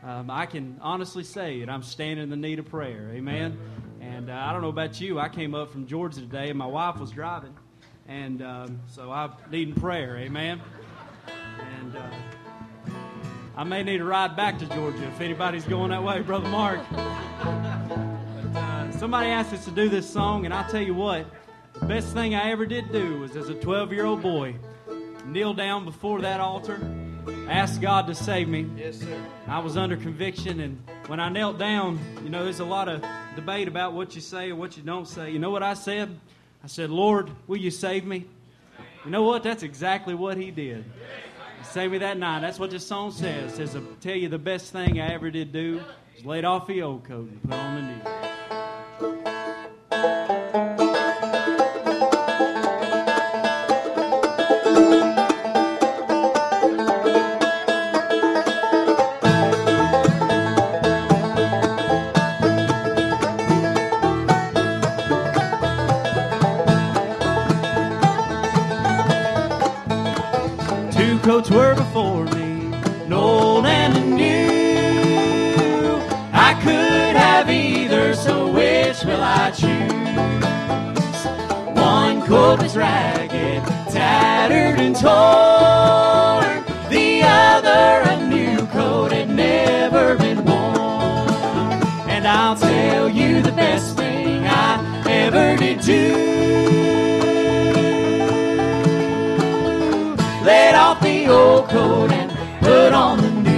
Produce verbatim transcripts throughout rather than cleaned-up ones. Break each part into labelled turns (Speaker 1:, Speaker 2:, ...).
Speaker 1: um, I can honestly say that I'm standing in the need of prayer. Amen. And uh, I don't know about you. I came up from Georgia today, and my wife was driving, and um, so I'm needing prayer. Amen. And uh, I may need a ride back to Georgia if anybody's going that way, Brother Mark. But, uh, somebody asked us to do this song, and I'll tell you what, the best thing I ever did do was as a twelve-year-old boy, kneel down before that altar, ask God to save me.
Speaker 2: Yes, sir.
Speaker 1: I was under conviction, and when I knelt down, you know, there's a lot of debate about what you say or what you don't say. You know what I said? I said, Lord, will you save me? You know what? That's exactly what He did. He saved me that night. That's what this song says. It says, I'll tell you the best thing I ever did do was laid off the old coat and put on the new. Coats were before me, an old and a new. I could have either, so which will I choose? One coat was ragged, tattered and torn. The other a new coat had never been worn. And I'll tell you the best thing I ever did do. Laid off the old coat and put on the new.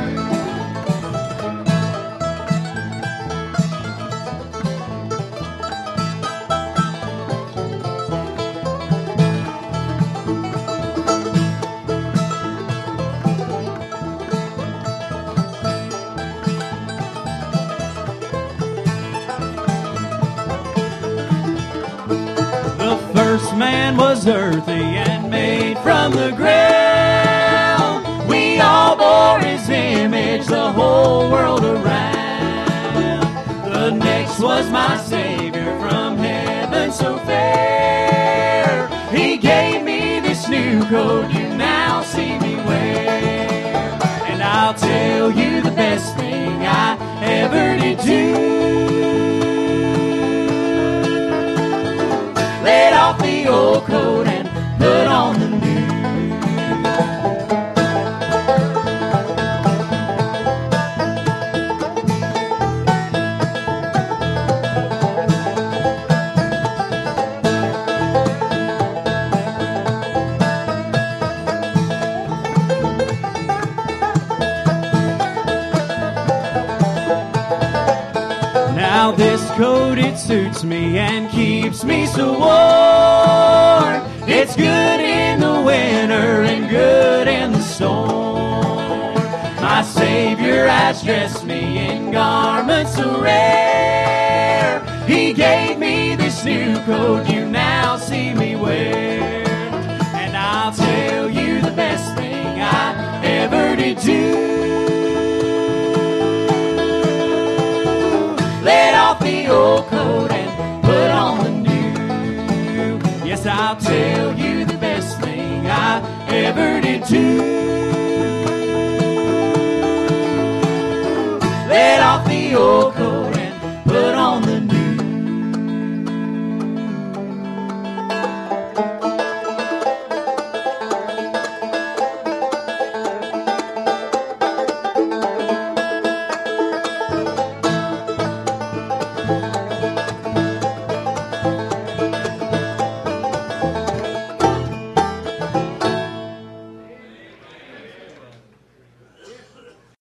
Speaker 1: The first man was earthy and made from the ground. We all bore His image the whole world around. The next was my Savior from heaven so fair. He gave me this new coat you now see me wear. And I'll tell you the best thing I ever did do. Laid off the old coat and put on the new. Now this coat, it suits me and keeps me so warm. It's good in the winter and good in the storm. My Savior has dressed me in garments so rare. He gave me this new coat you now see me wear. And I'll tell you the best thing I ever did do. Laid off the old coat and put on the new. Yes, I'll tell you the best thing I ever did do. Laid off the old coat